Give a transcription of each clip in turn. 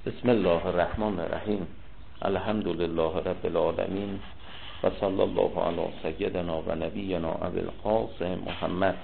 بسم الله الرحمن الرحیم. الحمد لله رب العالمین و صلی الله علی سیدنا و نبینا ابی القاسم محمد.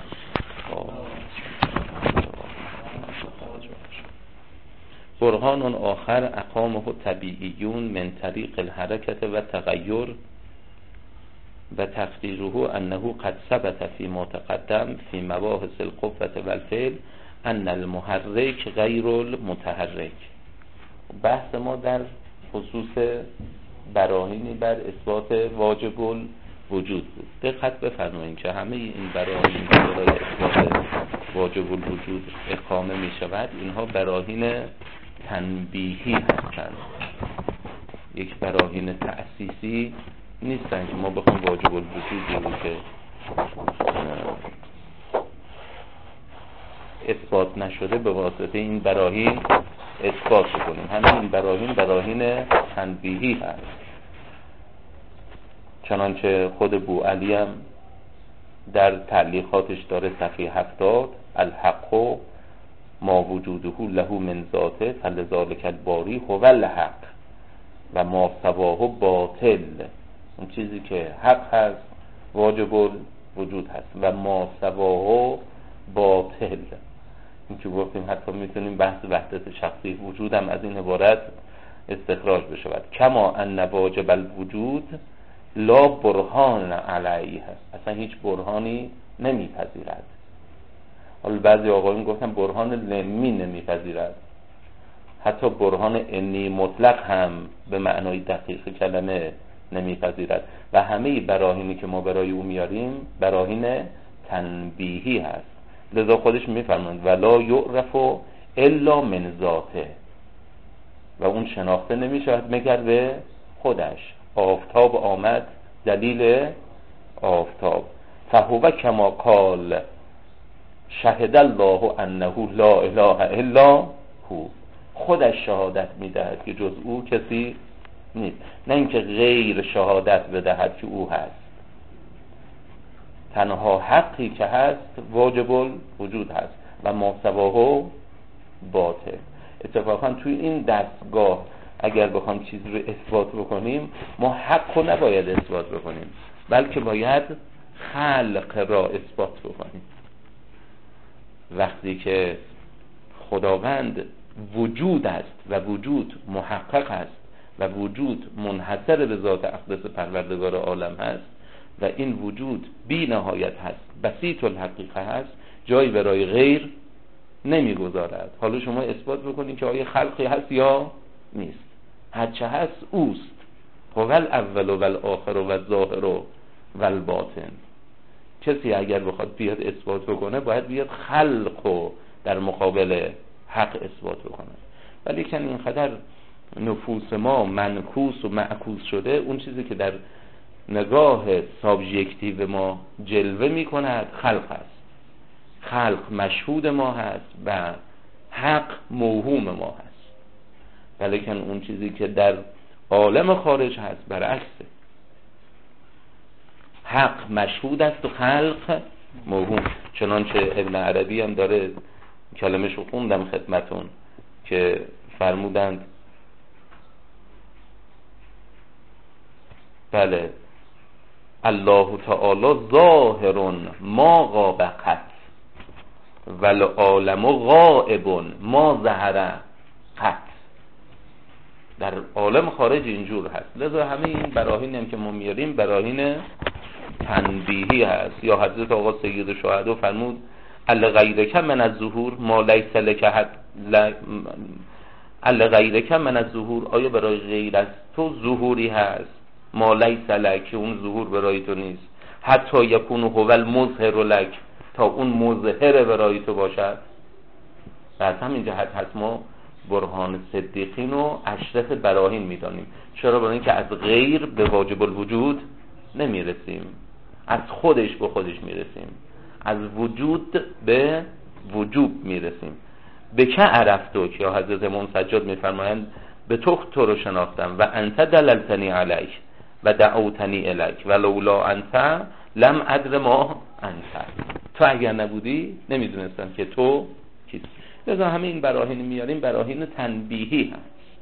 برهان آخر اقامه طبیعیون من طریق الحرکت و تغییر و تقدیره انه قد ثبت فی ما تقدم فی مباحث القوة و الفعل ان المحرک غیر المتحرک. بحث ما در خصوص براهینی بر اثبات واجب الوجود بود. دقت بفرمایید که همه این براهین که برای اثبات واجب الوجود اقامه می شود، اینها براهین تنبیهی هستند، یک براهین تأسیسی نیستن که ما بخوام واجب الوجود رو که اثبات نشده به واسطه این براهین اثبات کنیم. همین این براهین تنبیهی هست، چنانچه خود بو علی هم در تعلیقاتش داره صفحه 70 الحق ما وجوده له من ذاته فلذلک الباری هو الحق و ما سواه باطل. اون چیزی که حق هست واجب الوجود هست و ما سواه باطل. این که گفتیم حتی میتونیم بحث وحدت شخصی وجود هم از این عبارت استخراج بشود. کما ان واجب الوجود لا برهان علیه، اصلا هیچ برهانی نمیپذیرد. حالا بعضی آقایون گفتن برهان لمی نمیپذیرد، حتی برهان انی مطلق هم به معنای دقیق کلمه نمیپذیرد و همه براهینی که ما برای او میاریم براهین تنبیهی هست. لذا خودش میفرماند ولا یعرف الا من ذاته، و اون شناخته نمیشود مگر به خودش. آفتاب آمد دلیل آفتاب، فهو کما قال شهد الله انه لا اله الا هو. خودش شهادت میدهد که جز او کسی نیست، نه اینکه غیر شهادت بدهد که او هست. تنها حقی که هست واجب الوجود هست و ما سواه باطل. اتفاقا توی این دستگاه اگر بخوام چیزی رو اثبات بکنیم، ما حق رو نباید اثبات بکنیم، بلکه باید خلق را اثبات بکنیم. وقتی که خداوند وجود است و وجود محقق است و وجود منحصر به ذات اقدس پروردگار عالم هست و این وجود بی نهایت هست، بسیط الحقیقه هست، جایی برای غیر نمیگذارد. حالا شما اثبات بکنید که آیا خلقی هست یا نیست. هرچه هست اوست. هو الاول و الاخر و الظاهر و الباطن. کسی اگر بخواد بیاد اثبات بکنه باید بیاد خلق رو در مقابل حق اثبات بکنه. ولی که اینقدر نفوس ما منکوس و معکوس شده، اون چیزی که در نگاه سابجکتیو ما جلوه می کند خلق است. خلق مشهود ما هست و حق موهوم ما هست. ولیکن اون چیزی که در عالم خارج هست برعکسه، حق مشهود است و خلق موهوم. چنانچه ابن عربی هم داره کلمش رو خوندم خدمتون که فرمودند بله الله تعالی ظاهر ما غاب قط والعالم غائب ما ظهر قط. در عالم خارج اینجور هست. لذا همه این براهین هم که ما میاریم براهین تنبیهی هست. یا حضرت آقا سید الشهدا فرمود الغیرک من الظهور ما لیس لک الغیرک من الظهور، آیا برای غیر از تو ظهوری هست؟ ما لیس لک، اون ظهور برای تو نیست. حتی یکون هو المظهر لک، تا اون مظهر برای تو باشد. و از همین جهت هست ما برهان صدیقین و اشرف براهین میدانیم. چرا؟ برای اینکه از غیر به واجب الوجود نمیرسیم، از خودش به خودش میرسیم، از وجود به وجوب میرسیم. به که عرفتو که حضرت امام سجاد میفرمایند به تو رو شناختم و انت دللتنی علیک و دعوتنی الیک و لولا انت لم ادر ما انت. تو اگر نبودی نمیدونستم که تو کیست. لذا همه این براهین میاریم براهین تنبیهی هست.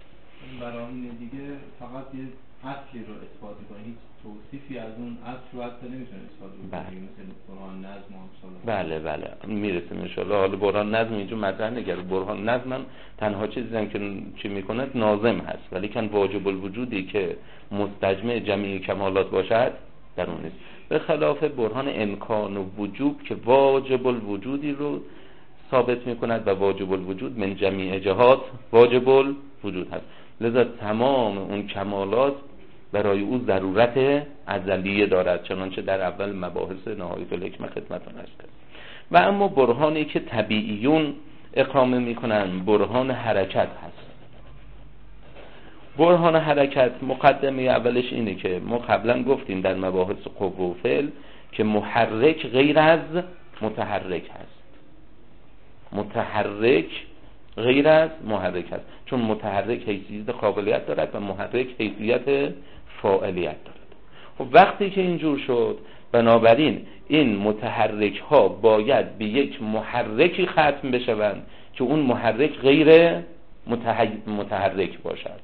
براهین دیگه فقط یه اصلی رو اثبات میکنه، هیچ توصیفی از اون اصل رو حتی نمیتونه اثبات بکنه، مثل برهان نظم و امثال. بله میرسیم ان شاء الله. حالا برهان نظم اینجا مطرح نگره. برهان نظم من تنها چیزی که چی میکنه ناظم هست، ولی کن واجب الوجودی که مستجمع جمعی کمالات باشد در اون نیست، به خلاف برهان امکان و وجوب که واجب الوجودی رو ثابت میکند و واجب الوجود من جمیع جهات واجب الوجود هست. لذا تمام اون کمالات برای او ضرورت ازلیه دارد، چنانچه در اول مباحث نهایت الحکمه خدمتتون عرض کردم. و اما برهانی که طبیعیون اقامه میکنن برهان حرکت هست. برهان حرکت مقدمه اولش اینه که ما قبلا گفتیم در مباحث قوه و فعل که محرک غیر از متحرک هست. متحرک غیر از محرک هست، چون متحرک حیثیت قابلیت دارد و محرک حیثیت فاعلیت دارد. خب وقتی که اینجور شد، بنابراین این متحرک ها باید به یک محرکی ختم بشوند که اون محرک غیر متحرک باشد.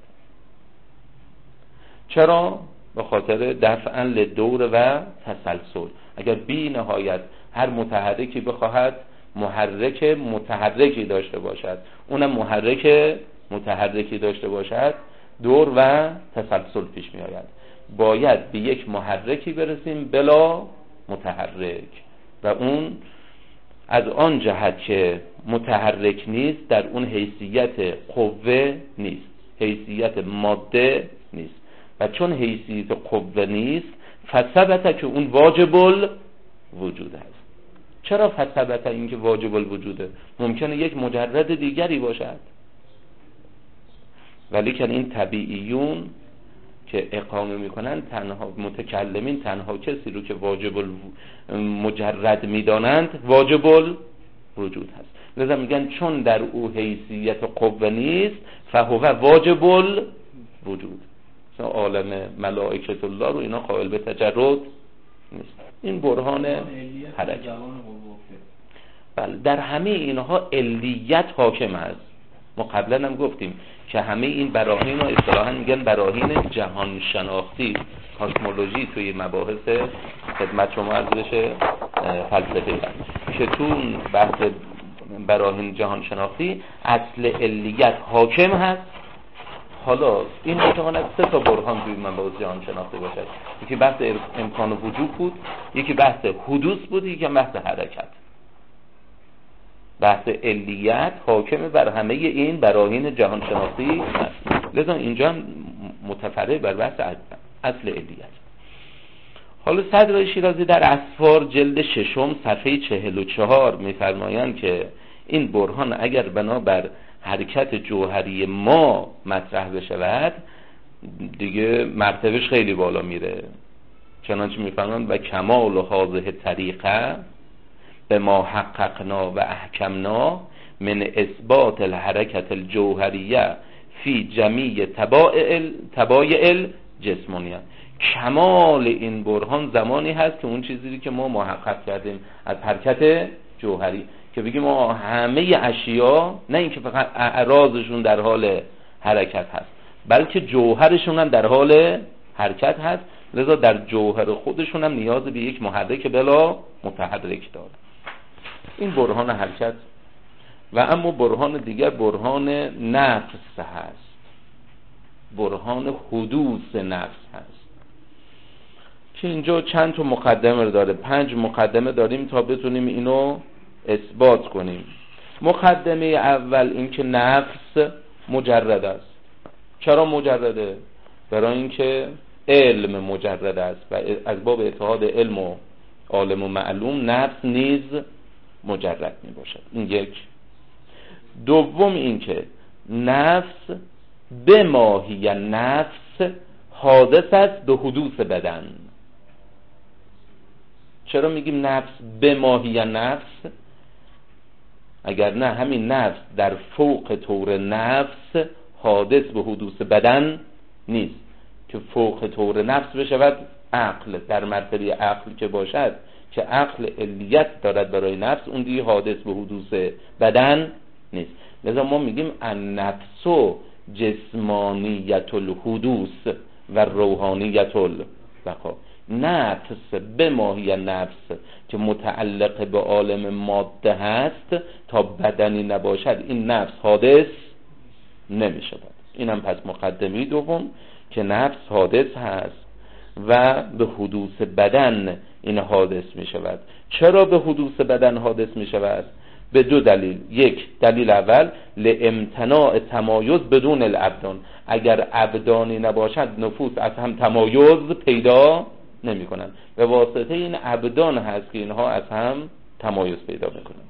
چرا؟ به خاطر دفعاً لدور و تسلسل. اگر بی نهایت هر متحرکی بخواهد محرک متحرکی داشته باشد، اونم محرک متحرکی داشته باشد، دور و تسلسل پیش می آید. باید به یک محرکی برسیم بلا متحرک، و اون از آن جهت که متحرک نیست در اون حیثیت قوه نیست، حیثیت ماده نیست، و چون حیثیت قوه نیست فثبت که اون واجب الوجود است. چرا فثبت این که واجب الوجوده؟ ممکنه یک مجرد دیگری باشد، ولی که این طبیعیون که اقامه میکنن تنها متکلمین تنها کسی رو که واجب مجرد میدانند واجب الوجود هست. لذا میگن چون در او حیثیت قوه نیست فهو واجب الوجود. عالم ملائکت الله رو اینا قائل به تجرد نیست. این برهان حرکت. بله، در همه اینها علیت حاکم است. ما قبلا هم گفتیم که همه این براهین رو اصطلاحاً میگن براهین جهان شناختی، کاسمولوژی توی مباحث خدمت شما عرض بشه فلسفه، که تو بحث براهین جهان شناختی اصل علیت حاکم هست. حالا این میتواند 3 تا برهان توی مباحث جهان شناختی باشد. یکی بحث امکان و وجود بود، یکی بحث حدوث بود، یکی بحث حرکت. بحث علیت حاکم بر همه این براهین جهان شناختی است. لذا اینجا متفرع بر بحث اصل علیت. حالا صدر شیرازی در اسفار جلد 6 صفحه 44 می‌فرمایند که این برهان اگر بنابر حرکت جوهری ما مطرح بشود دیگه مرتبهش خیلی بالا میره. چنانچه می‌فرمایند و کمال هذه طریقه به ما حققنا و احکمنا من اثبات الحرکت الجوهریه فی جمیع طبایع الجسمانیه. کمال این برهان زمانی هست که اون چیزی که ما محقق کردیم از حرکت جوهری، که بگیم ما همه اشیا نه اینکه فقط اعراضشون در حال حرکت هست، بلکه جوهرشون هم در حال حرکت هست. لذا در جوهر خودشون هم نیاز به یک محرک بلا متحرک داره. این برهان حرکت. و اما برهان دیگر برهان نفس هست، برهان حدوث نفس هست که اینجا چند تا مقدمه داره. 5 مقدمه داریم تا بتونیم اینو اثبات کنیم. مقدمه اول این که نفس مجرد است. چرا مجرده؟ برای اینکه علم مجرد است و از باب اتحاد علم و عالم و معلوم نفس نیز مجرد می باشد. این یک. دوم این که نفس به ماهی نفس حادث است به حدوث بدن. چرا میگیم نفس به ماهی نفس؟ اگر نه همین نفس در فوق طور نفس حادث به حدوث بدن نیست، که فوق طور نفس بشود عقل. در مرتبه عقل که باشد که عقل علیت دارد برای نفس، اون دیگه حادث به حدوث بدن نیست. لذا ما میگیم النفس جسمانیت الحدوث و روحانیت البقا. نفس به ماهی نفس که متعلق به عالم ماده هست تا بدنی نباشد این نفس حادث نمی شود. اینم پس مقدمه دوم که نفس حادث هست و به حدوث بدن این حادث می شود. چرا به حدوث بدن حادث می شود؟ به دو دلیل. یک دلیل اول لامتناع تمایز بدون الابدان، اگر ابدانی نباشد نفوس از هم تمایز پیدا نمی کنند، به واسطه این ابدان هست که اینها از هم تمایز پیدا می کنند.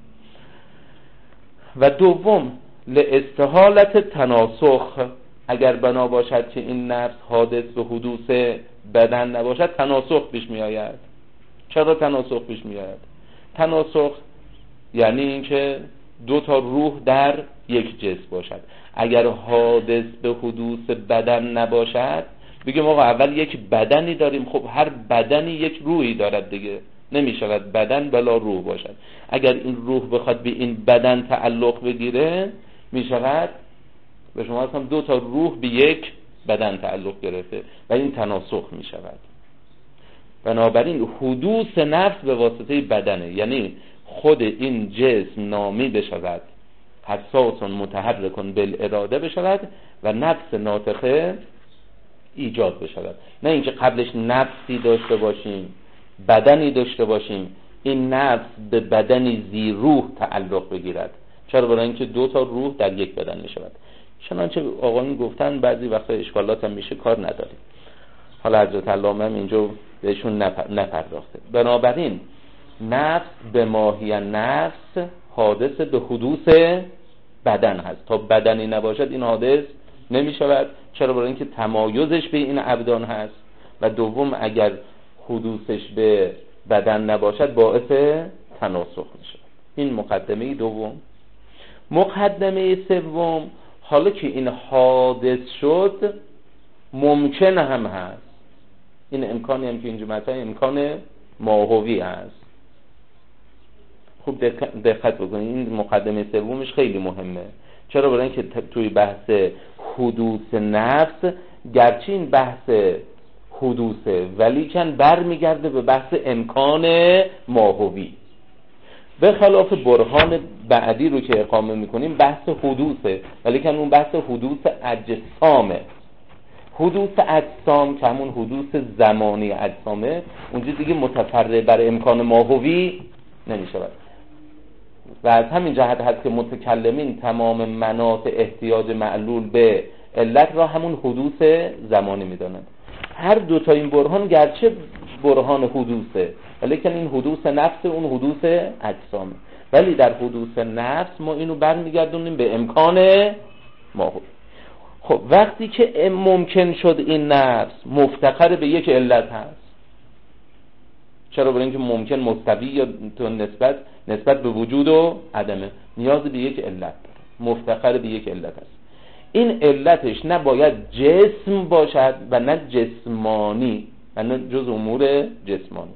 و دوم لاستحالت تناسخ، اگر بنا باشد که این نفس حادث به حدوث بدن نباشد تناسخ پیش می آید. چرا تناسخ پیش می آید؟ تناسخ یعنی اینکه دو تا روح در یک جسم باشد. اگر حادث به حدوث بدن نباشد بگیم آقا اول یک بدنی داریم، خب هر بدنی یک روحی دارد دیگه، نمی شود بدن بلا روح باشد. اگر این روح بخواد به این بدن تعلق بگیره می شود به شما اصلا دو تا روح به یک بدن تعلق گرفته و این تناسخ می شود. بنابراین حدوث نفس به واسطه بدنه، یعنی خود این جسم نامی بشود، حساس متحرک بالاراده بشود و نفس ناطقه ایجاد بشود. نه اینکه قبلش نفسی داشته باشیم، بدنی داشته باشیم، این نفس به بدنی ذی روح تعلق بگیرد. چرا؟ برای اینکه دو تا روح در یک بدن میشود. چنانچه آقایون گفتن بعضی وقتا اشکالات هم میشه، کار نداریم. حالا حضرت علامه هم اینجا بهشون نپرداخته. بنابراین نفس به ماهی نفس حادث به حدوث بدن هست، تا بدنی نباشد این حادث نمی شود. چرا؟ برای اینکه تمایزش به این ابدان هست. و دوم اگر حدوثش به بدن نباشد باعث تناسخ می شود. این مقدمه دوم. مقدمه سوم، حالا که این حادث شد ممکن هم هست. این امکانی هم که اینجا مطرحه امکان ماهوی هست. خوب دقت بکنید، این مقدمه سومش خیلی مهمه. چرا؟ برای اینکه توی بحث حدوث نفس گرچه این بحث حدوثه ولیکن برمیگرده به بحث امکان ماهوی. به خلاف برهان بعدی رو که اقامه میکنیم بحث حدوثه ولیکن اون بحث حدوث اجسامه. حدوث اجسام که همون حدوث زمانی اجسامه، اونجا دیگه متفرع بر امکان ماهوی نمی شود. و از همین جهت هست که متکلمین تمام مناط احتیاج معلول به علت را همون حدوث زمانی می دانند. هر دو تا این برهان گرچه برهان حدوثه ولیکن این حدوث نفس اون حدوث اجسامه، ولی در حدوث نفس ما اینو برمیگردونیم به امکان ماهوی. خب وقتی که ممکن شد این نفس مفتقر به یک علت هست. چرا؟ برای اینکه ممکن مستوی یا نسبت به وجود و عدمه، نیاز به یک علت داره، مفتقر به یک علت هست. این علتش نباید جسم باشد و نه جسمانی و نه جز امور جسمانی.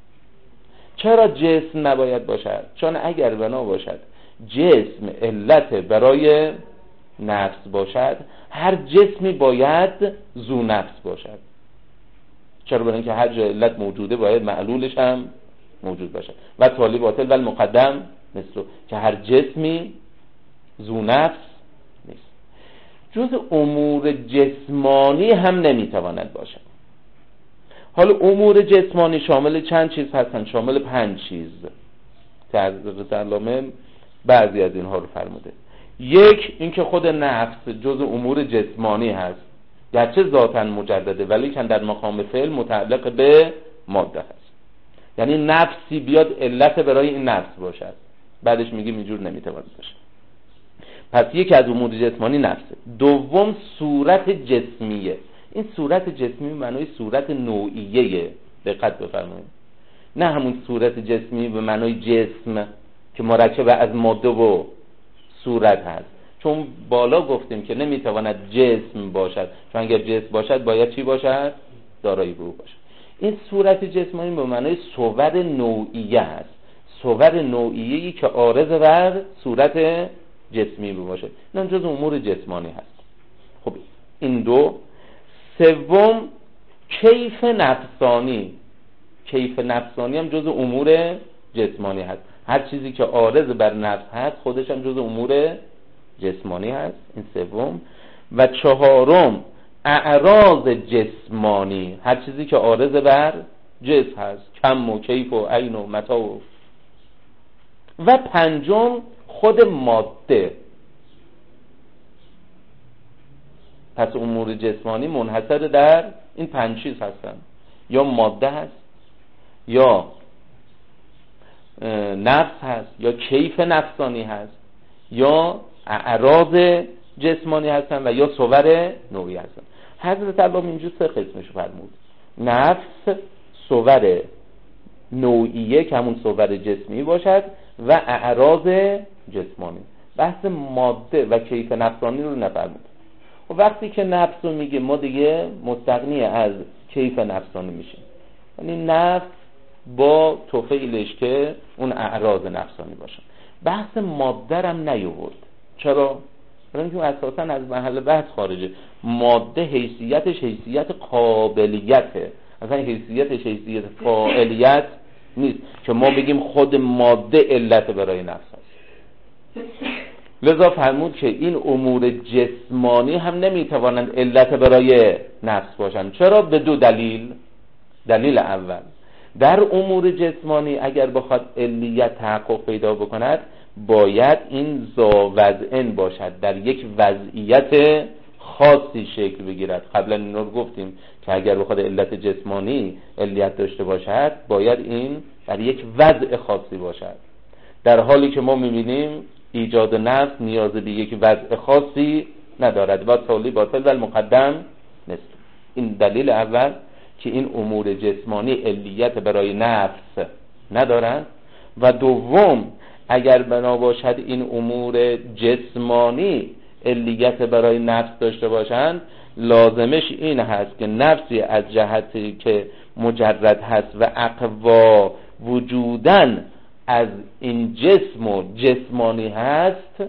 چرا جسم نباید باشد؟ چون اگر بنا باشد جسم علت برای نفس باشد، هر جسمی باید ذو نفس باشد. چرا؟ برای اینکه هر جا علت موجوده باید معلولش هم موجود باشد. و تالی باطل و المقدم مثل که هر جسمی ذو نفس نیست. جز امور جسمانی هم نمیتواند باشد. حالا امور جسمانی شامل چند چیز هستن؟ شامل 5 چیز که حضرت علامه بعضی از اینها رو فرموده. یک، اینکه خود نفس جز امور جسمانی هست، گرچه ذاتاً مجدده ولی که در مقام فعل متعلق به ماده هست. یعنی نفسی بیاد علت برای این نفس باشد، بعدش میگیم اینجور نمیتواند باشه. پس یک از امور جسمانی نفسه. دوم صورت جسمیه. این صورت جسمی معنای صورت نوعیه، دقت بفرمایید، نه همون صورت جسمی به معنای جسم که مرکب از ماده و صورت هست. چون بالا گفتیم که نمیتواند جسم باشد، چون اگر جسم باشد باید چی باشد؟ دارای روح باشد. این صورت جسمانی به معنای صور نوعیه هست، صور نوعیه‌ای که عارض بر صورت جسمی باشه. این جز امور جسمانی هست. خب این دو. سوم کیف نفسانی. کیف نفسانی هم جز امور جسمانی هست. هر چیزی که عارض بر نفس هست خودش هم جز امور جسمانی هست. این سوم. و چهارم اعراض جسمانی، هر چیزی که عارض بر جسم هست، کم و کیف و عین و متاع. و پنجم خود ماده. پس امور جسمانی منحصر در این 5 چیز هستن، یا ماده هست، یا نفس هست، یا کیف نفسانی هست، یا اعراض جسمانی هستن، و یا صور نوعی هستن. حضرت الله اینجور 3 قسمش فرمود: نفس، صور نوعیه که همون صور جسمی باشد، و اعراض جسمانی. بحث ماده و کیف نفسانی رو نفرمود. و وقتی که نفس رو میگه ما دیگه مستغنی از کیف نفسانی میشیم، یعنی نفس با توفیلش که اون اعراض نفسانی باشه. بحث ماده هم نیورد. چرا؟ برای اینکه اساسا از محل بحث خارجه. ماده حیثیتش حیثیت قابلیته، اصلا حیثیتش حیثیت فاعلیت نیست که ما بگیم خود ماده علت برای نفس هست. لذا فرمود که این امور جسمانی هم نمیتوانند علت برای نفس باشند. چرا؟ به 2 دلیل. دلیل اول، در امور جسمانی اگر بخواد علیت تحقق پیدا بکند باید این ذاوضعن باشد، در یک وضعیت خاصی شکل بگیرد. قبلا این رو گفتیم که اگر بخواد علت جسمانی علیت داشته باشد باید این در یک وضع خاصی باشد، در حالی که ما میبینیم ایجاد نفس نیاز به یک وضع خاصی ندارد. و تالی باطل و المقدم مثل. این دلیل اول که این امور جسمانی علیت برای نفس ندارند. و دوم، اگر بنا باشد این امور جسمانی علیت برای نفس داشته باشند، لازمش این هست که نفسی از جهتی که مجرد هست و اقوا وجودن از این جسم و جسمانی هست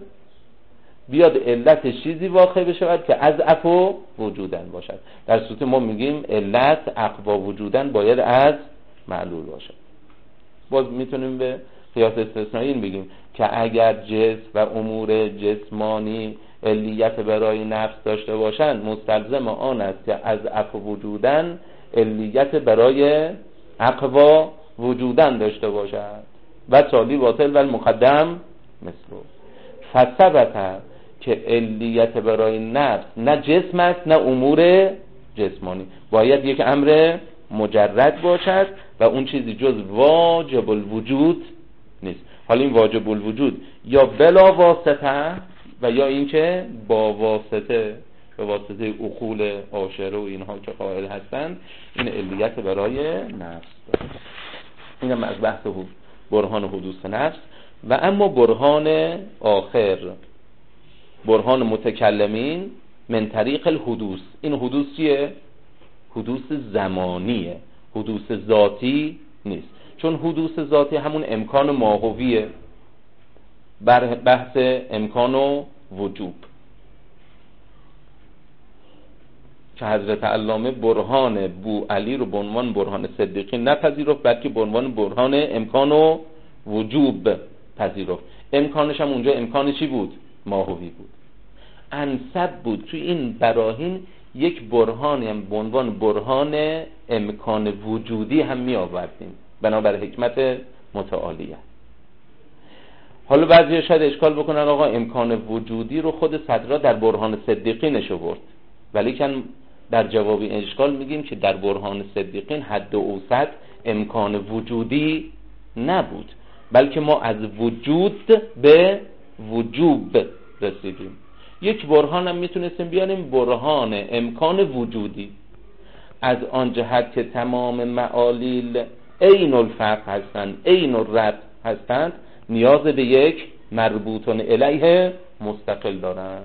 بیاد علت چیزی واقع بشود که از اضعف وجودن باشد. در صورت ما میگیم علت اقوا وجودن باید از معلول باشد. باز میتونیم به قیاس استثنایی بگیم که اگر جسم و امور جسمانی علیت برای نفس داشته باشند، مستلزم آن است که از اضعف وجودن علیت برای اقوا وجودن داشته باشد. و تالی باطل و المقدم مثل. فثبت که علیت برای نفس نه جسم است نه امور جسمانی، باید یک امر مجرد باشد و اون چیزی جز واجب الوجود نیست. حالا این واجب الوجود یا بلا واسطه و یا اینکه با واسطه، به واسطه عقول عاشره و اینها که قائل هستند، این علیت برای نفس دارد. اینم از بحث برهان حدوث نفس. و اما برهان آخر، برهان متکلمین من طریق الحدوث. این حدوث چیه؟ حدوث زمانیه، حدوث ذاتی نیست. چون حدوث ذاتی همون امکان ماهویه، بحث امکان و وجوب که حضرت علامه برهان بوعلی رو به عنوان برهان صدیقی نپذیرفت، بلکه به عنوان برهان امکان و وجوب پذیرفت. امکانش هم اونجا امکان چی بود؟ ماهوی بود. انسب بود توی این براهین یک برهانی هم به عنوان برهان امکان وجودی هم می آوردیم بنابر حکمت متعالیه. حالا بعضی شاید اشکال بکنن آقا امکان وجودی رو خود صدرا در برهان صدیقی نشو برد، ولی که در جواب این اشکال میگیم که در برهان صدیقین حد اوسط امکان وجودی نبود، بلکه ما از وجود به وجوب رسیدیم. یک برهان هم میتونستیم بیاریم برهان امکان وجودی، از آن جهت که تمام معالیل عین الفرق هستند، عین الرد هستند، نیاز به یک مربوطون الیه مستقل دارند.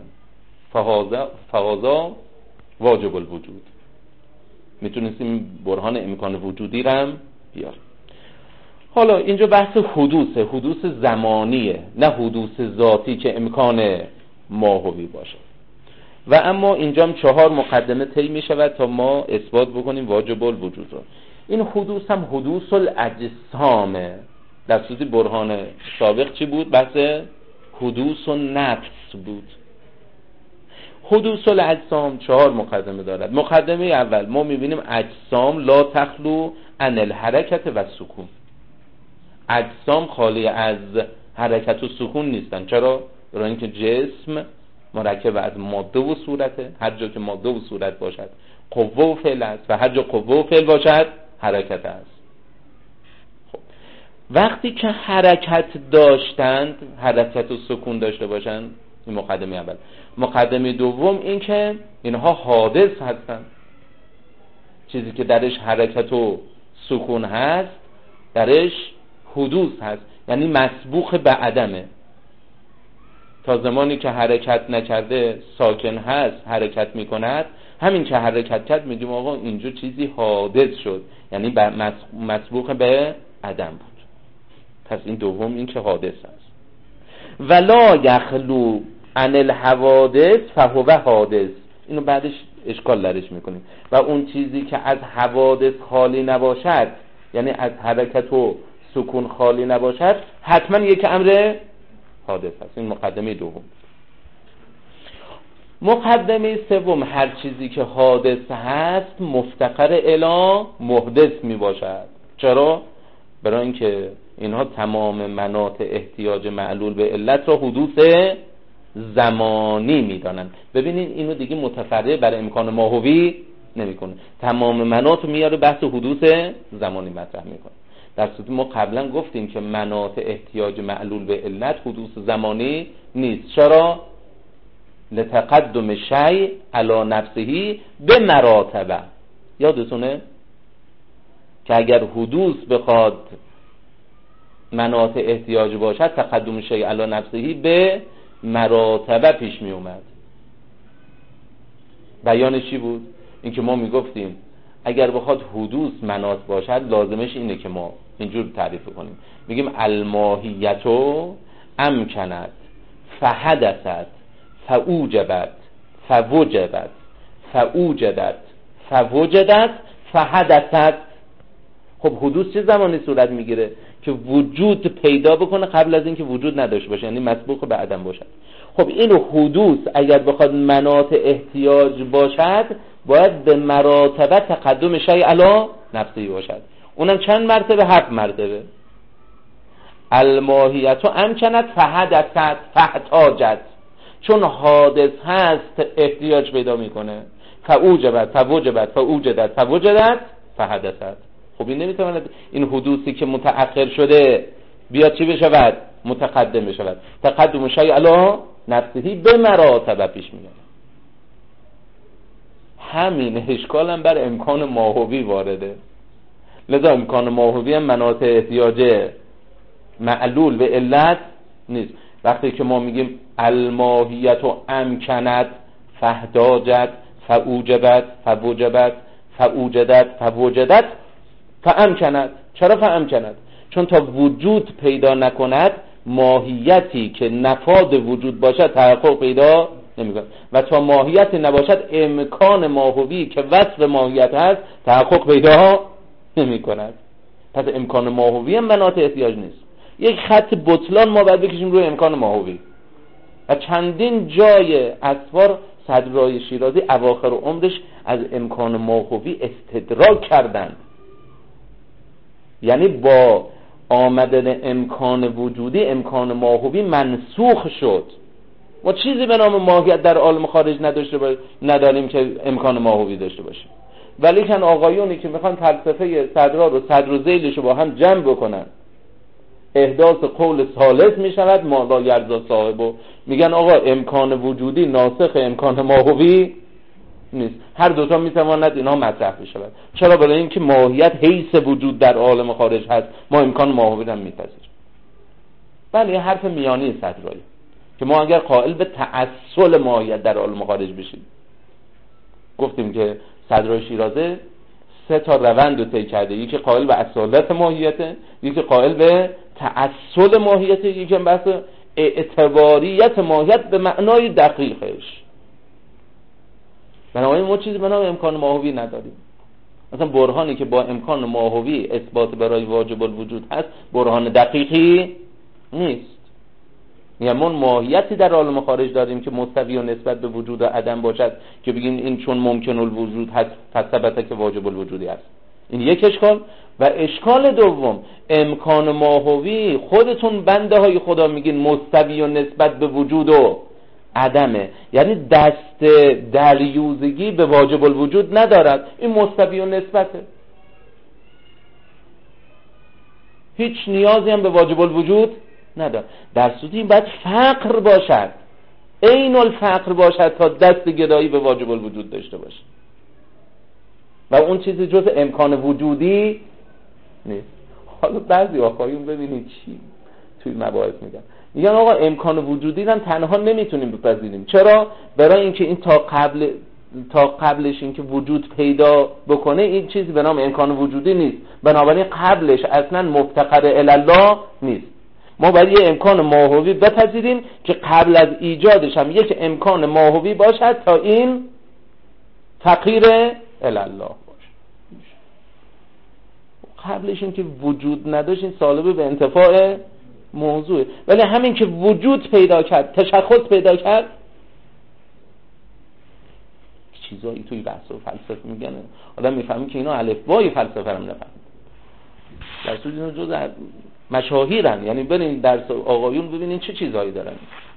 فهذا واجب الوجود. میتونستیم برهان امکان وجودی رو هم بیاریم. حالا اینجا بحث حدوث زمانیه، نه حدوث ذاتی که امکان ماهوی باشه. و اما اینجام 4 مقدمه طی می شود تا ما اثبات بکنیم واجب الوجود رو. این حدوث هم حدوث الاجسامه. در صورت برهان سابق چی بود؟ بحث حدوث النفس بود. حدوث الاجسام 4 مقدمه دارد. مقدمه اول ما میبینیم اجسام لا تخلو عن الحرکت و سکون. اجسام خالی از حرکت و سکون نیستن. چرا؟ برای اینکه جسم مرکب از ماده و صورته. هر جا که ماده و صورت باشد قوه و فعل است و هر جا قوه و فعل باشد حرکت است. خب وقتی که حرکت داشتند، حرکت و سکون داشته باشند، این مقدمه اول. مقدمه دوم این که اینها حادث هستند. چیزی که درش حرکت و سکون هست درش حدوث هست، یعنی مسبوق به عدمه. تا زمانی که حرکت نکرده ساکن هست، حرکت میکند، همین که حرکت کرد میگیم آقا اینجا چیزی حادث شد، یعنی مسبوق به عدم بود. پس این دوم این که حادث هست. ولا یخلو عن الحوادث فهو حادث. اینو بعدش اشکال درش میکنیم. و اون چیزی که از حوادث خالی نباشد، یعنی از حرکت و سکون خالی نباشد، حتما یک امر حادث هست. این مقدمه دوم. مقدمه سوم هر چیزی که حادث هست مفتقر الی محدث می باشد. چرا؟ برای اینکه اینها تمام مناط احتیاج معلول به علت را حدوث زمانی می دانند. ببینید اینو دیگه متفرع برای امکان ماهوی نمی کنه. تمام مناط میاره بحث حدوث زمانی مطرح می کنه. در صورتی ما قبلا گفتیم که مناط احتیاج معلول به علت حدوث زمانی نیست. چرا؟ لتقدم شیء علی نفسه به مراتبه. یادتونه که اگر حدوث بخواد مناط احتیاج باشد، تقدم شیء علی نفسه به مراتبه پیش می اومد. بیانش چی بود؟ اینکه ما میگفتیم اگر بخواد حدوث مناط باشد لازمش اینه که ما اینجور تعریف کنیم. میگیم الماهیتو امکنت فحدثت فاوجبت فوجبت فاوجدت فوجدت فحدثت. خب حدوث چه زمانی صورت میگیره؟ که وجود پیدا بکنه قبل از اینکه وجود نداشته باشه، یعنی مسبوق به عدم باشد. خب این حدوث اگر بخواد مناط احتیاج باشد باید به مراتبه تقدم شیء علی نفسه باشد. اونم چند مرتبه؟ 7 مرتبه. الماهیت امکنت فحدثت فاحتاجت. چون حادث هست احتیاج پیدا میکنه. فاوجبت فوجبت فاوجدت فوجدت فحدثت. خب این نمیتواند این حدوثی که متأخر شده بیاد چی بشود؟ متقدم بشود. تقدم شیء علی نفسه به مراتبه پیش میاد. همین اشکال هم بر امکان ماهوی وارده. لذا امکان ماهوی هم مناط احتیاج معلول به علت نیست. وقتی که ما میگیم الماهیت و امکنت فاحتاجت فاوجبت فوجبت فاوجدت فوجدت فامکنت. چرا فامکنت؟ چون تا وجود پیدا نکند ماهیتی که نفاذ وجود باشد تحقق پیدا نمیکنه و تا ماهیت نباشد امکان ماهوی که وصف ماهیت هست تحقق پیدا نمیکند. پس امکان ماهوی هم مناط احتیاج نیست. یک خط بطلان ما باید بکشیم روی امکان ماهوی. و چندین جای اسوار صدرای شیرازی اواخر عمرش از امکان ماهوی استدراک کردند. یعنی با آمدن امکان وجودی امکان ماهوی منسوخ شد. ما چیزی به نام ماهیت در عالم خارج نداریم که امکان ماهوی داشته باشیم. ولی کن آقایونی که میخوان فلسفه صدرا رو صدر و ذیلش رو با هم جمع بکنن، احداث قول ثالث میشود ما لا یرضا صاحبو، میگن آقا امکان وجودی ناسخ امکان ماهوی نیست. هر دوتا میتواند اینا مطرح بشود. چرا؟ برای اینکه ماهیت حیث وجود در عالم خارج هست، ما امکان ماهوی هم میپذیریم. بله حرف میانی صدرایی که ما اگر قائل به تأصل ماهیت در عالم خارج بشیم، گفتیم که صدرای شیرازه 3 تا روند رو طی کرده. یکی قائل به اصالت ماهیته، یکی قائل به تأصل ماهیته، یکی بحث اعتباریت ماهیت به معنای دقیقش. بنابراین ما چیزی به نام امکان ماهوی نداریم. مثلا برهانی که با امکان ماهوی اثبات برای واجب الوجود هست برهان دقیقی نیست. یعنی ما ماهیتی در عالم خارج داریم که مستوی و نسبت به وجود و عدم باشد که بگیم این چون ممکن الوجود هست پس ثبت که واجب الوجودی هست. این یک اشکال. و اشکال دوم، امکان ماهوی خودتون بنده های خدا میگین مستوی و نسبت به وجود و عدمه، یعنی دست دریوزگی به واجب الوجود ندارد. این مستوی و نسبته، هیچ نیازی هم به واجب الوجود ندارد. در صورتی این باید فقر باشد، عین الفقر باشد تا دست گدایی به واجب الوجود داشته باشه و اون چیزی جز امکان وجودی نیست. حالا بعضی آقایون ببینید چی توی مباحث میگن آقا امکان وجودی هم تنها نمیتونیم بپذیریم. چرا؟ برای اینکه این تا قبلش اینکه وجود پیدا بکنه این چیزی به نام امکان وجودی نیست، بنابراین قبلش اصلا مفتقر الی الله نیست. ما باید یه امکان ماهوی بپذیریم که قبل از ایجادش هم یک امکان ماهوی باشد تا این فقیر الی الله باشه. قبلش این که وجود نداشت این سالبه به انتفاع موضوعه، ولی همین که وجود پیدا کرد، تشخص پیدا کرد، چیزایی توی بحث و فلسفه میگن آدم میفهمی که اینا الفبای فلسفه هم نفهمید. در صورت اینا جز مشاهیرن، یعنی برین درس آقایون ببینین چه چیزایی دارن.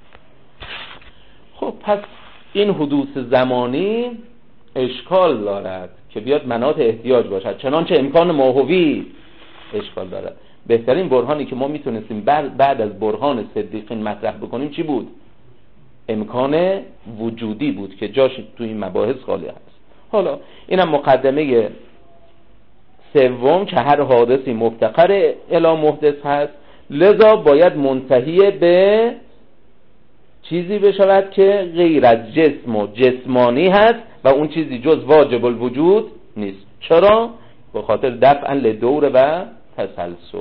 خب پس این حدوث زمانی اشکال دارد که بیاد مناط احتیاج باشد، چنانچه امکان ماهوی اشکال دارد. بهترین برهانی که ما میتونستیم بعد از برهان صدیقین مطرح بکنیم چی بود؟ امکان وجودی بود که جاش تو این مباحث خالی هست. حالا اینم مقدمه سوم که هر حادثی مفتقر الی محدث هست، لذا باید منتهی به چیزی بشود که غیر از جسم و جسمانی هست و اون چیزی جز واجب الوجود نیست. چرا؟ به خاطر دفعا لدور و تسلسل.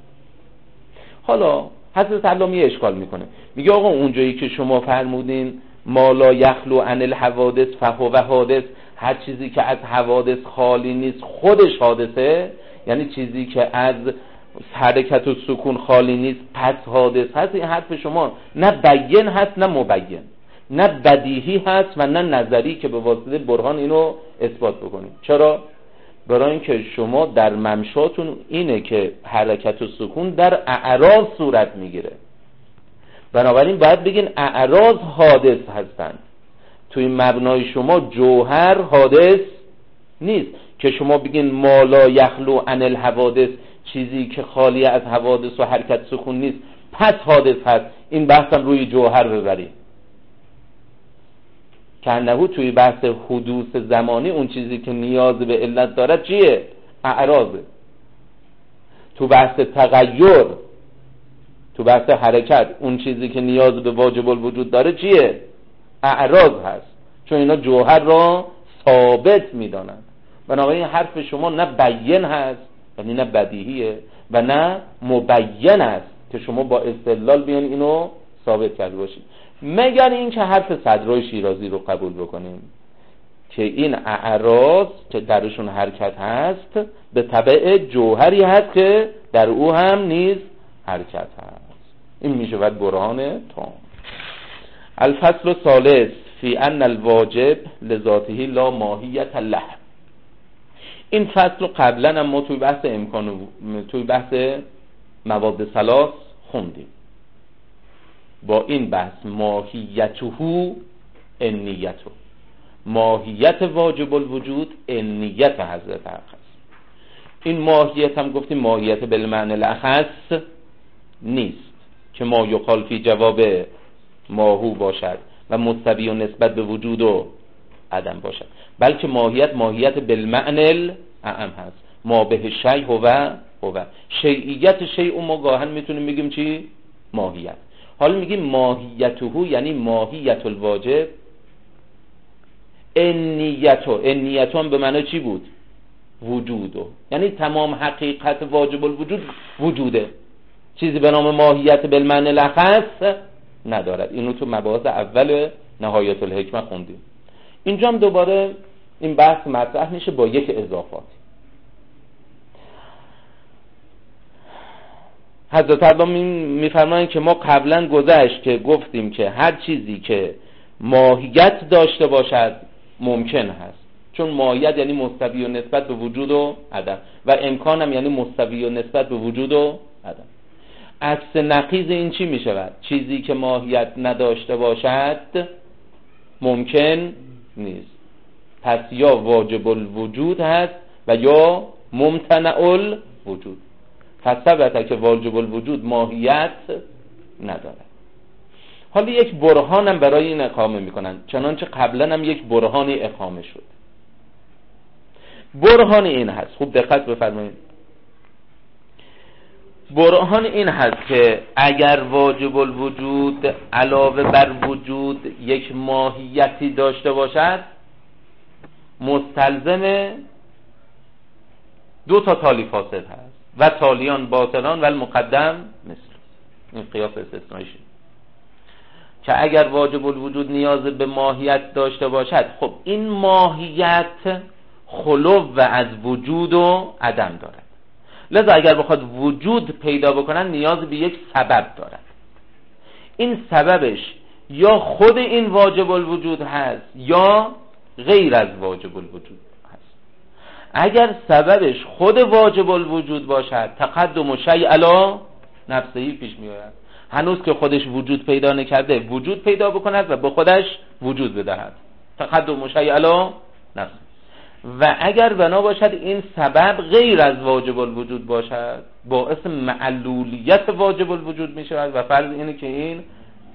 حالا حضرت علامه اشکال میکنه، میگه آقا اونجایی که شما فرمودین ما لا یخلو عن الحوادث فهو حادث، هر چیزی که از حوادث خالی نیست خودش حادثه، یعنی چیزی که از حرکت و سکون خالی نیست پس حادث هست. این حرف شما نه بیان هست نه مبین، نه بدیهی هست و نه نظری که به واسطه برهان اینو اثبات بکنید. چرا؟ برای اینکه شما در ممشاتون اینه که حرکت و سکون در اعراض صورت میگیره، بنابراین باید بگین اعراض حادث هستند. توی مبنای شما جوهر حادث نیست که شما بگین ما لا یخلو عن الحوادث، چیزی که خالی از حوادث و حرکت سکون نیست پس حادث هست. این بحثم روی جوهر ببرید که انهو توی بحث حدوث زمانی اون چیزی که نیاز به علت داره چیه؟ اعراضه. تو بحث تغییر، تو بحث حرکت، اون چیزی که نیاز به واجب الوجود داره چیه؟ اعراض هست، چون اینا جوهر را ثابت میدانن. بنابراین حرف شما نه بیان هست یعنی نه بدیهیه و نه مبین است که شما با استدلال بیان اینو ثابت کرده باشید، مگر این که حرف صدرای شیرازی رو قبول بکنیم که این اعراض که درشون حرکت هست به تبع جوهری هست که در او هم نیز حرکت هست. این میشه باید برهان تام. الفصل الثالث فی ان الواجب لذاته لا ماهیت له. این فصل قبلا هم ما توی بحث توی بحث مواد ثلاث خوندیم. با این بحث ماهیته انیته، ماهیت واجب الوجود انیت حضرت حق است. این ماهیت هم گفتیم ماهیت بالمعنی الاخص نیست که ما یقال فی جواب ماهو باشد و مستوی و نسبت به وجود و عدم باشد، بلکه ماهیت بالمعنی الاعم هست. ما به شیء هو شیعیت شیء ما گاهن میتونیم بگیم چی؟ ماهیت. حالا میگیم ماهیته یعنی ماهیت الواجب، انیته هم به معنی چی بود؟ وجودو، یعنی تمام حقیقت واجب الوجود وجوده، چیزی به نام ماهیت بالمعنی الاخص ندارد. اینو تو مباحث اول نهایت الحکمه خوندیم. اینجا هم دوباره این بحث مطرح میشه با یک اضافات. حضرت علامه میفرمایند که ما قبلا گذشت که گفتیم که هر چیزی که ماهیت داشته باشد ممکن هست، چون ماهیت یعنی مستوی و نسبت به وجود و عدم و امکان هم یعنی مستوی و نسبت به وجود و عدم. عکس نقیض این چی می شود؟ چیزی که ماهیت نداشته باشد ممکن نیست. پس یا واجب الوجود هست و یا ممتنع الوجود. پس ثبت که واجب الوجود ماهیت ندارد. حالا یک برهان هم برای این اقامه میکنن، چنانچه قبلا هم یک برهانی اقامه شد. برهان این هست، خوب دقت بفرمایید، برهان این هست که اگر واجب الوجود علاوه بر وجود یک ماهیتی داشته باشد مستلزم دو تا تالی فاسد هست و تالیان باطلان و المقدم مثل این قیاس استثنائیش، که اگر واجب الوجود نیاز به ماهیت داشته باشد خب این ماهیت خلو و از وجود و عدم دارد، لذا اگر بخواد وجود پیدا بکنن نیاز به یک سبب دارد. این سببش یا خود این واجب الوجود هست یا غیر از واجب الوجود هست. اگر سببش خود واجب الوجود باشد تقدم شیء علی نفسهی پیش می آید، هنوز که خودش وجود پیدا نکرده وجود پیدا بکند و به خودش وجود بدهد، تقدم شیء علی نفسه. و اگر بنا باشد این سبب غیر از واجب الوجود باشد باعث معلولیت واجب الوجود می شود و فرض اینه که این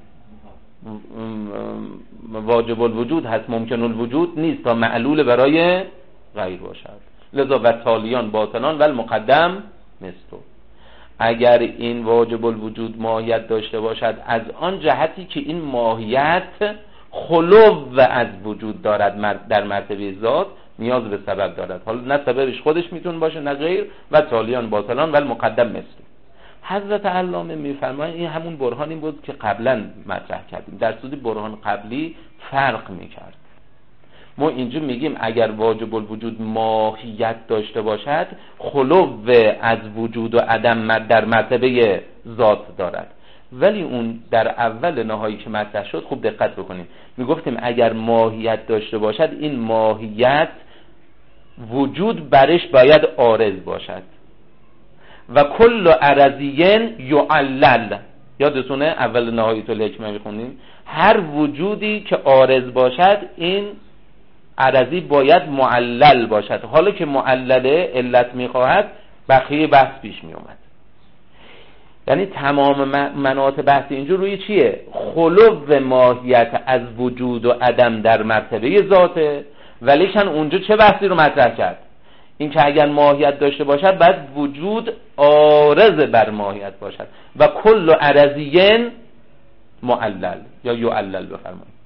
واجب الوجود هست ممکن الوجود نیست تا معلول برای غیر باشد. لذا و تالیان باطلان و المقدم مثل. اگر این واجب الوجود ماهیت داشته باشد از آن جهتی که این ماهیت خلو و از وجود دارد در مرتبه ذات نیاز به سبب دارد، حالا نه سببش خودش میتونه باشه نه غیر، و تالیان باطلان و المقدم مثل. حضرت علامه میفرمایند این همون برهانی بود که قبلا مطرح کردیم، در صورتی برهان قبلی فرق میکرد. ما اینجا میگیم اگر واجب الوجود ماهیت داشته باشد خلو از وجود و عدم در مرتبه ذات دارد، ولی اون در اول نهایی که مطرح شد خوب دقت بکنیم میگفتیم اگر ماهیت داشته باشد این ماهیت وجود برش باید عارض باشد و کل عرضین یعلل. یادتونه اول نهایی تو الحکمه میخونیم هر وجودی که عارض باشد این عرضی باید معلل باشد. حالا که معلله علت میخواهد بقیه بحث پیش میومد. یعنی تمام مناط بحث اینجا روی چیه؟ خلو ماهیت از وجود و عدم در مرتبه ذاته، ولیکن اونجا چه بحثی رو مطرح کرد؟ این که اگر ماهیت داشته باشد بعد وجود عارض بر ماهیت باشد و کل عرضین معلل یا یعلل بفرمایید.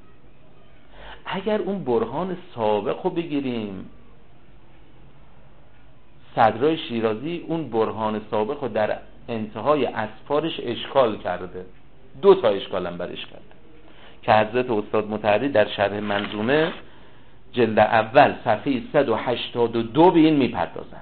اگر اون برهان سابق رو بگیریم، صدرای شیرازی اون برهان سابق رو در انتهای اسفارش اشکال کرده، دو تا اشکال هم برش کرده که حضرت استاد مطهری در شرح منظومه جلد اول صفحه 182 به این میپردازن.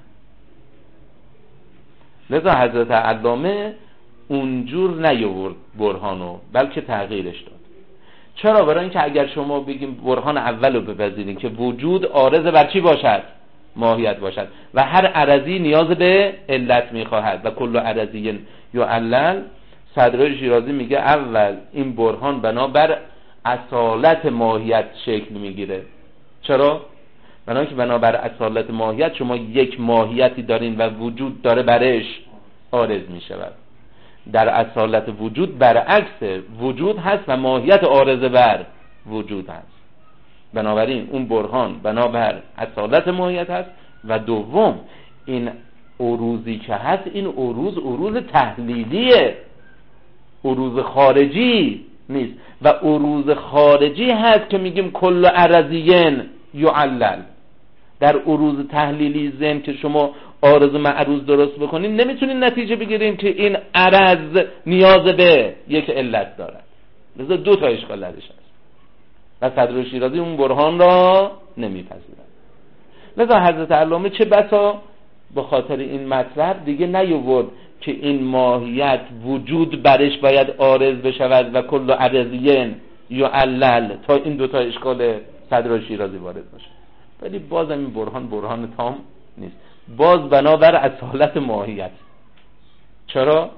لذا حضرت علامه اونجور نیاورد برهانو بلکه تغییرش داد. چرا؟ برای اینکه اگر شما بگیم برهان اول رو بپذیریم که وجود عارض بر چی باشد؟ ماهیت باشد و هر عرضی نیاز به علت میخواهد و کل عرضی یعلل، صدرای شیرازی میگه اول این برهان بنابر اصالت ماهیت شکل میگیره. چرا؟ بنابراین که بنابر اصالت ماهیت شما یک ماهیتی دارین و وجود داره برش عارض میشود. در اصالت وجود برعکس وجود هست و ماهیت عارض بر وجود هست. بنابراین اون برهان بنابر اصالت ماهیت هست. و دوم این عروضی که هست این عروض تحلیلیه، عروض خارجی نیست و عروض خارجی هست که میگیم کل عرضین یعلل. در عروض تحلیلی ذهن که شما عارض و معروض درست بکنیم نمیتونیم نتیجه بگیریم که این عرض نیاز به یک علت دارد. لذا دو تا اشکال درش هست. و صدر شیرازی اون برهان را نمیپذیرند. لذا حضرت علامه چه بسا به خاطر این مطلب دیگه نیورد که این ماهیت وجود برش باید عارض بشود و کل عرضین یا علل تا این دوتا اشکال صدر شیرازی وارد باشه. ولی باز این برهان تام نیست، باز بنابر اصالت ماهیت. چرا؟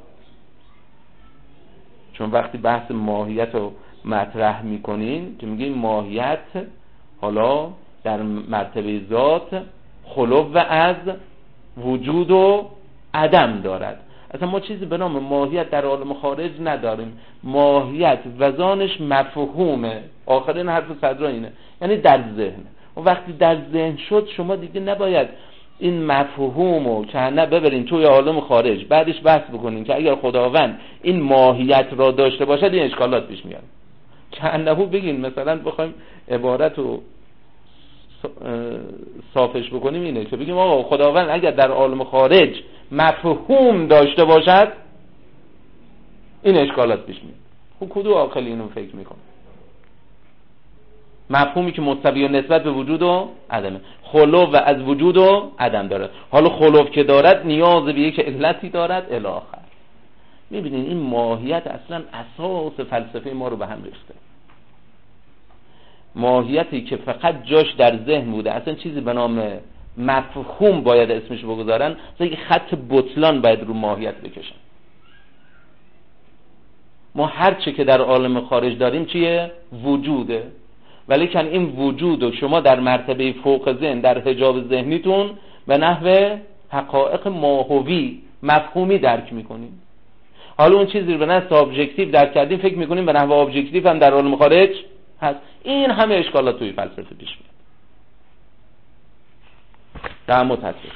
چون وقتی بحث ماهیت رو مطرح میکنین که میگین ماهیت حالا در مرتبه ذات خلو از وجود و عدم دارد. اصلا ما چیزی به نام ماهیت در عالم خارج نداریم. ماهیت وزانش مفهومه. آخرین حرف صدر اینه، یعنی در ذهن. و وقتی در ذهن شد شما دیگه نباید این مفهومو که نه ببرین توی عالم خارج بعدش بحث بکنین که اگر خداوند این ماهیت را داشته باشد این اشکالات پیش میاد. چندهو بگین مثلا بخوایم عبارت رو صافش بکنیم اینه که بگیم آقا خداوند اگر در عالم خارج مفهوم داشته باشد این اشکالات پیش میاد. خب کدوم عاقل اینو فکر میکنه؟ مفهومی که مستوی و نسبت به وجود و عدمه، خلو و از وجود و عدم دارد. حالا خلو که دارد نیاز به یک علتی دارد الی آخر. میبینین این ماهیت اصلا اساس فلسفه ما رو به هم ریخته. ماهیتی که فقط جاش در ذهن بوده، اصلا چیزی به نام مفهوم باید اسمش بگذارن، مثلا یک خط بطلان باید رو ماهیت بکشن. ما هر چه که در عالم خارج داریم چیه؟ وجوده. ولی کن این وجود رو شما در مرتبه فوق ذهن در حجاب ذهنیتون به نحو حقایق ماهوی مفهومی درک میکنیم. حالا اون چیزی رو به نحو ابجکتیو درک کردیم فکر میکنیم به نحو ابجکتیو هم در عالم خارج هست. این همه اشکالات توی فلسفه پیش میاد. در متصل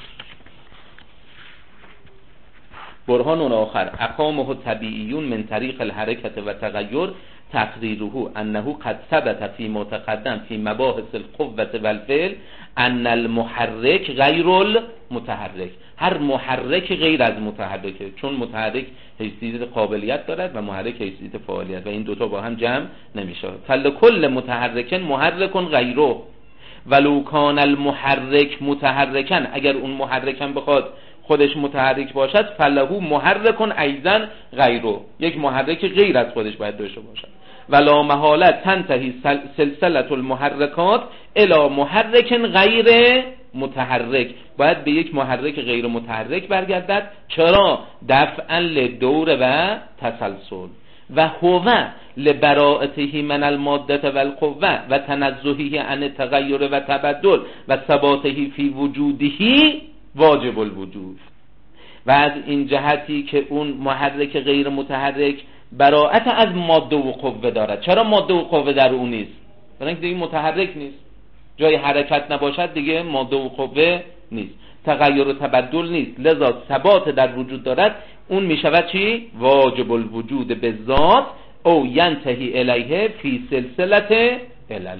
برهان آخر اقامه طبیعیون من طریق الحرکت و تغییر تقریره انه قد ثبت فی متقدم فی مباحث القوة والفعل ان المحرک غیر المتحرک. هر محرک غیر از متحرکه، چون متحرک حیثیت قابلیت دارد و محرک حیثیت فعالیت و این دوتا با هم جمع نمیشه. فلکل متحرک محرک غیره ولو کان المحرک متحرکا، اگر اون محرکم بخواد خودش متحرک باشد فله محرک ایضا غیره، یک محرک غیر از خودش باید داشته باشد. ولا محاله تنتهی سلسله المحرکات الی محرک غیر متحرک، باید به یک محرک غیر متحرک برگردد. چرا؟ دفعا لدور و تسلسل و هو لبراءته من الماده والقوه و تنزهه عن التغیر و تبدل و ثباته فی وجوده واجب الوجود. و از این جهتی که اون محرک غیر متحرک براءت از ماده و قوه دارد. چرا ماده و قوه در اون نیست؟ برای اینکه دیگه متحرک نیست، جای حرکت نباشد دیگه ماده و قوه نیست، تغییر و تبدل نیست، لذا ثبات در وجود دارد. اون میشود چی؟ واجب الوجود به ذات او ینتهی الیه فی سلسله علل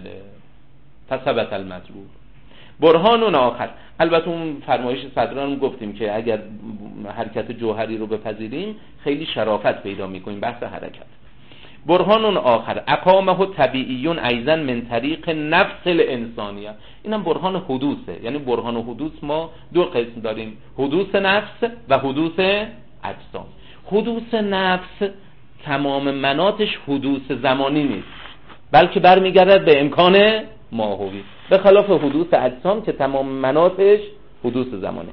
فثبت المطلوب. برهان آخر، البته اون فرمایش صدران گفتیم که اگر حرکت جوهری رو بپذیریم خیلی شرافت پیدا میکنیم بحث حرکت. برهان آخر اقامه طبیعیون ایضا من طریق نفس الانسانیه. اینم برهان حدوثه، یعنی برهان حدوث ما دو قسم داریم، حدوث نفس و حدوث اجسام. حدوث نفس تمام مناطش حدوث زمانی نیست، بلکه برمیگردد به امکان ماهوی، به خلاف حدوث اجسام که تمام مناطش حدوث زمانه.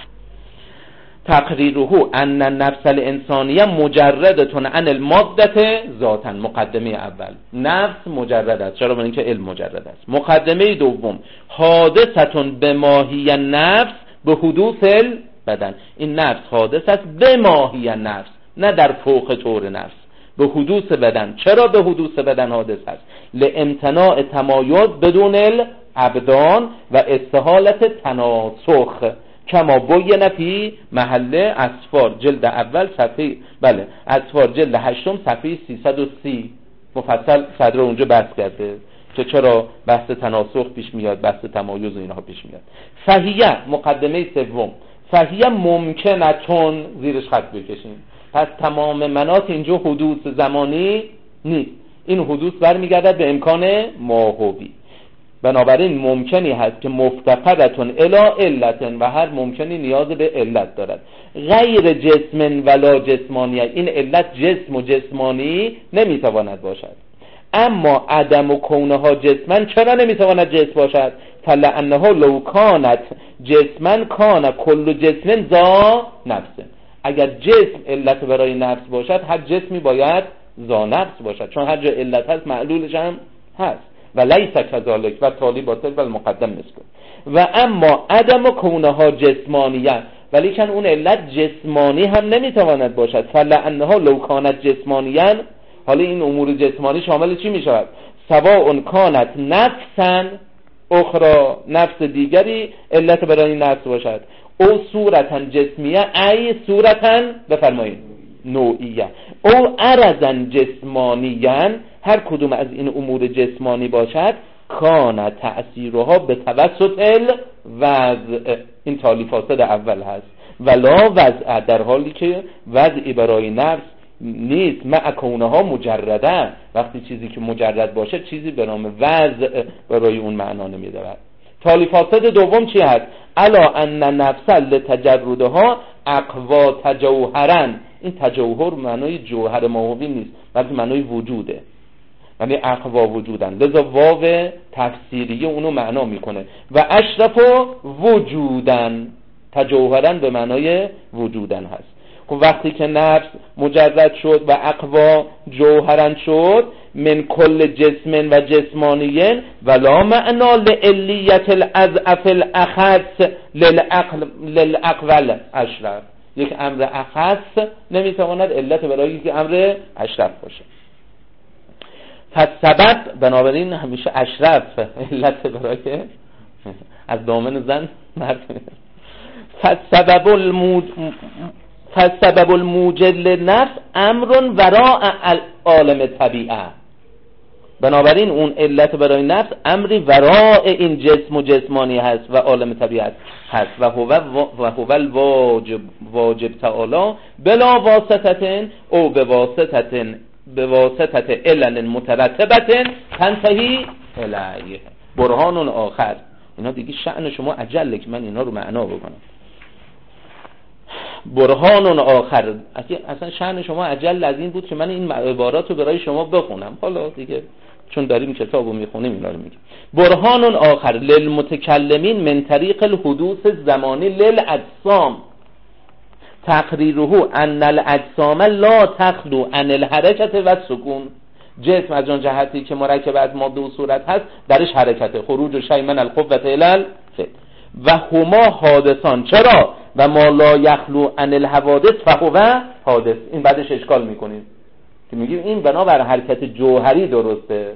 تقریره ان النفس الانسانیه مجردتون عن الماده ذاتا. مقدمه اول نفس مجرد است، چرا؟ برای اینکه علم مجرد است. مقدمه دوم حادثتون به ماهی نفس به حدوث البدن. این نفس حادث است به ماهی نفس، نه در فوق طور نفس، به حدوث بدن. چرا به حدوث بدن حادث است؟ لامتناع تمایز بدون الابدان و استحالت تناسخ کما بین فی محل اسفار جلد اول صفحه اسفار جلد 8 صفحه 330 مفصل صدر اونجا بحث کرده که چرا بحث تناسخ پیش میاد، بحث تمایز و اینها پیش میاد. فهیه مقدمه سوم، فهیه ممکنتون زیرش خط بکشیم. پس تمام مناط اینجا حدوث زمانی نیست، این حدوث برمیگردد به امکان ماهوی. بنابراین ممکنی هست که مفتقدتون الی علتن و هر ممکنی نیاز به علت دارد، غیر جسم ولا جسمانیه، این علت جسم و جسمانی نمیتواند باشد. اما عدم و کونها جسمن چرا نمیتواند جسم باشد؟ فلانها لو کانت جسمن کان کل جسم ذا نفس. اگر جسم علت برای نفس باشد هر جسمی باید ذا نفس باشد، چون هر جا علت هست معلولش هم هست. و لیس کذالک و تالی باطل و المقدم مثل. و اما عدم کونها جسمانیه، ولیکن اون علت جسمانی هم نمیتواند باشد. فلانها لو کانت جسمانیان، حالا این امور جسمانی شامل چی میشود؟ سواء کانت نفسا اخرى، نفس دیگری علت برای نفس باشد، او صورتا جسمیه ای صورتا بفرمایید نوعیه، او عرضا جسمانیاً، هر کدوم از این امور جسمانی باشد، کان تأثیرها به توسط الوضع، این تالی فاسد اول هست، ولا وضع، در حالی که وضعی برای نفس نیست، مع کونها مجرده، وقتی چیزی که مجرد باشه چیزی به نام وضع برای اون معنا نمیدارد. تالی فاسد دوم چی هست؟ الا ان نفس لتجردها اقوا تجوهرن، این تجوهر معنای جوهر ماهوی نیست بلکه معنای وجوده، یعنی اقوا وجودن، لذا واو تفسیریه اونو معنا میکنه. و اشرف وجودن، تجوهرن به معنای وجودن هست. خب وقتی که نفس مجرد شد و اقوا جوهرن شد، من کل جسم و جسمانیین ولا معنا لعلیت الاضعف الاخص للاقول اشرف، یک امر اخص نمیتواند علت برای یک امر اشرف باشه. پس سبب، بنابراین همیشه اشرف علت برای از دامن زن مرد. فسبب الموجد للنفس امر وراء عالم طبیعه، بنابراین اون علت برای نفس امری وراء این جسم و جسمانی هست و عالم طبیعت هست. و هو الواجب تعالی بلا واسطه او به واسطه علل مترتبه تنتهی الیه. برهان آخر، اینا دیگه شأن شما عجله که من اینا رو معنا بکنم. برهان آخر، اصلا شأن شما عجل از این بود که من این عبارات رو برای شما بخونم، حالا دیگه چون داریم کتابو میخونیم اینا رو میگیم. برهان آخر للمتکلمین من طریق الحدوث الزمانی للاجسام تقریره ان الاجسام لا تخلو عن الحرکت و السکون. جسم از اون جهتی که مرکب از ماده و صورت هست درش حرکته، خروج شیء من القوة الی الفعل و هما حادثان. چرا؟ و ما لا یخلو عن الحوادث فهو حادث. این بعدش اشکال میکنیم که میگیم این بنابر حرکت جوهری درسته،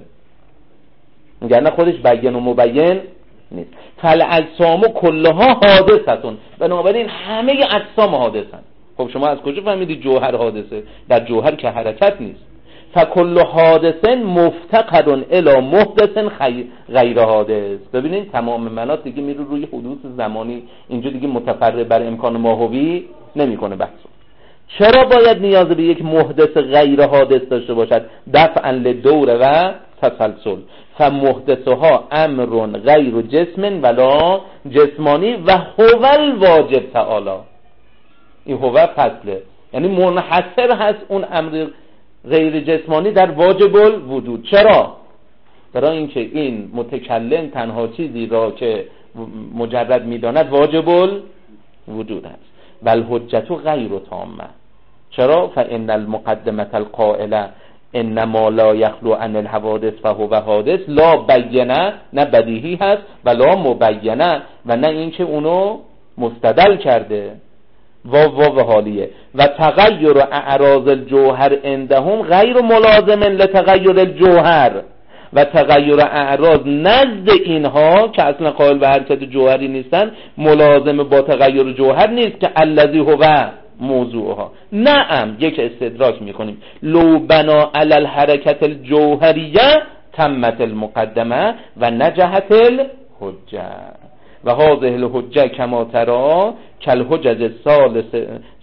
میگن نه خودش بیان و مبین نیست. فالاجسام کلها حادثتون، بنابراین همه اجسام حادثن. خب شما از کجا فهمیدی جوهر حادثه؟ در جوهر که حرکت نیست. فکل حادث مفتقر الی محدث غیر حادث. ببینید تمام مناط دیگه میره روی حدوث زمانی، اینجا دیگه متفرع بر امکان ماهوی نمیکنه بحثو. چرا باید نیاز به یک محدث غیر حادث داشته باشد؟ دفعا لدور و تسلسل. فمحدثها امر غیر جسم ولا جسمانی و هو الواجب تعالی. این هو فصله، یعنی منحصر هست اون امر غیر جسمانی در واجب الوجود. چرا؟ برای اینکه این متکلم تنها چیزی را که مجرد میداند واجب الوجود هست. والحجت غیر تامه. چرا؟ فان المقدمه القائله انما لا یخلو عن الحوادث فهو حادث لا بینه، نه بدیهی هست و لا مبینه، و نه اینکه اونو مستدل کرده. و حالیه. و تغییر اعراض الجوهر عندهم غیر ملازم لتغییر الجوهر، و تغییر اعراض نزد اینها که اصلا قائل به حرکت جوهری نیستن ملازم با تغییر جوهر نیست که الذی هو موضوعها. نعم، یک استدراک میکنیم. لو بنا علی الحرکت الجوهریه تمت المقدمه و نجحت الحجه و هذه الحجه کما ترى کالحجج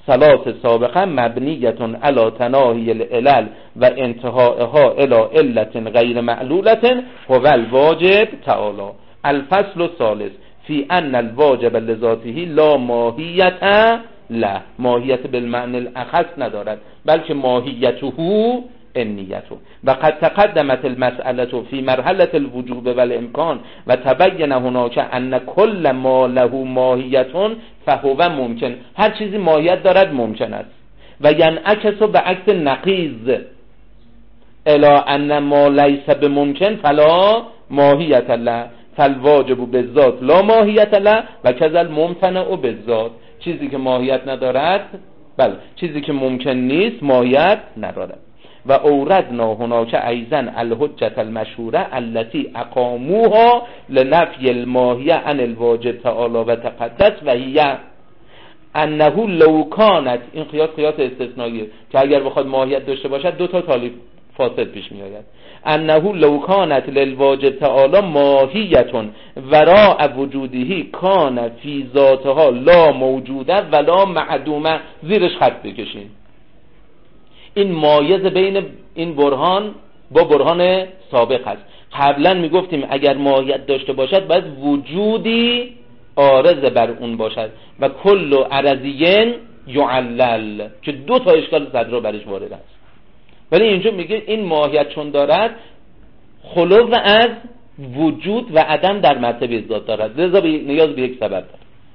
ثلاث سابقه مبنیتون علی تناهی العلل و انتهائها الی علت غیر معلولة هو الواجب تعالی. الفصل الثالث فی ان الواجب لذاته لا ماهیت له، ماهیت بالمعنی الاخص ندارد بلکه ماهیته النیته. و قد تقدمت المسألة فی مرحلة الوجوب والامکان و تبین هناک ان کل ما له ماهیت فهو ممکن. هر چیزی ماهیت دارد ممکن است. و ینعکس به عکس نقیض الا ان ما لیس بممکن فلا ماهیت له فالواجب بالذات لا ماهیت له و کذا الممتنع بالذات. چیزی که ماهیت ندارد، بله چیزی که ممکن نیست ماهیت ندارد. و اوردنا هناك ایضا الحجة المشهوره التي اقاموها لنفی الماهیه عن الواجب تعالی و تقدس و هی انه لو کانت، این قیاس استثنائیه که اگر بخواد ماهیت داشته باشد دو تا تالیف فاسد پیش می آید. انه لو کانت للواجب تعالی ماهیه وراء وجوده کان فی ذاتها لا موجوده ولا معدومه. زیرش خط بکشین. این مایز بین این برهان با برهان سابق هست. قبلا میگفتیم اگر ماهیت داشته باشد باید وجودی عارض بر اون باشد و کل عرضین یعلل، که دو تا اشکال صدرا برش وارد است. ولی اینجا میگه این ماهیت چون دارد خلو از وجود و عدم در مرتبه ذات دارد، لذا نیاز به یک سبب دارد.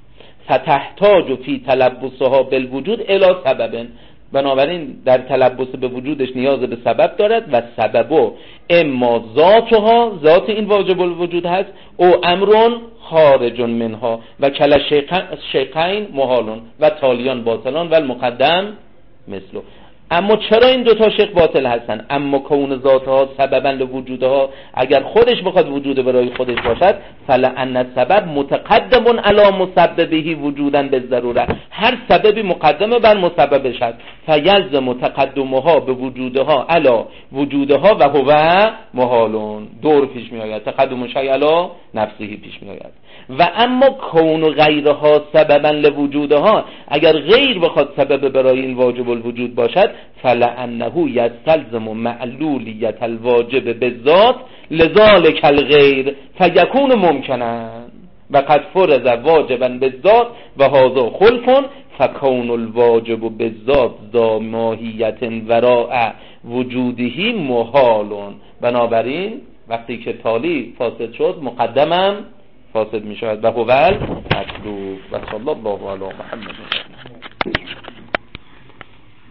فتحتاج فی تلبسها بالوجود الی سبب، بنابراین در تلبس به وجودش نیاز به سبب دارد و سببو اما ذاتها، ذات این واجب الوجود هست، او امرون خارج منها و کل شیخین محالون و تالیان باطلان و المقدم مثلو. اما چرا این دوتا شیخ باطل هستن؟ اما کون ذاتها سببا لوجودها، اگر خودش بخواد وجود برای خودش باشد فلان السبب متقدم علی مسببه وجودا بالضروره، هر سببی مقدمه بر مسببش است. فیلزم تقدمها به وجودها علی وجودها و هو محالون، دور پیش می آید. تقدم شیء علی نفسه پیش می آید. و اما کون غیرها سببا لوجودها، اگر غیر بخواد سبب برای این واجب الوجود باشد فلانه یستلزم معلولیت الواجب بالذات لذالک الغیر فیکون ممکنا و قد فرض واجبا بالذات و هذا خلف فکون الواجب بالذات ذا ماهیت وراء وجوده محال. بنابراین وقتی که تالی فاسد شد مقدمم فاسد می شود و هو المطلوب. و صلی الله علی محمد.